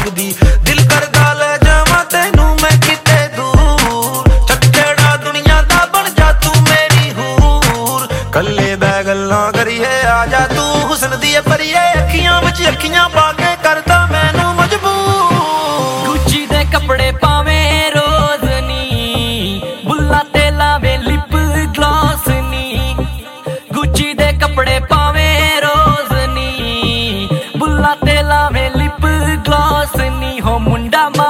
लगदी। दिल करदा ले जावां तैनू मैं किते दूर, छड्ड छेड़ा दुनिया दा बन जा तू मेरी हूर। कल्ले बै गल्लां करिए आ जा तू हुस्न दी परिए, अखियां विच अखियां पा के करदा मैनू मजबूर। गुच्ची दे कपड़े पावें रोज नी, बुल्ला ते लावे लिप ग्लॉस नी। गुच्ची दे कपड़े पावें रोज नी, बुल्ला ते लावे लिप ग्लॉस नी। हो मुंडा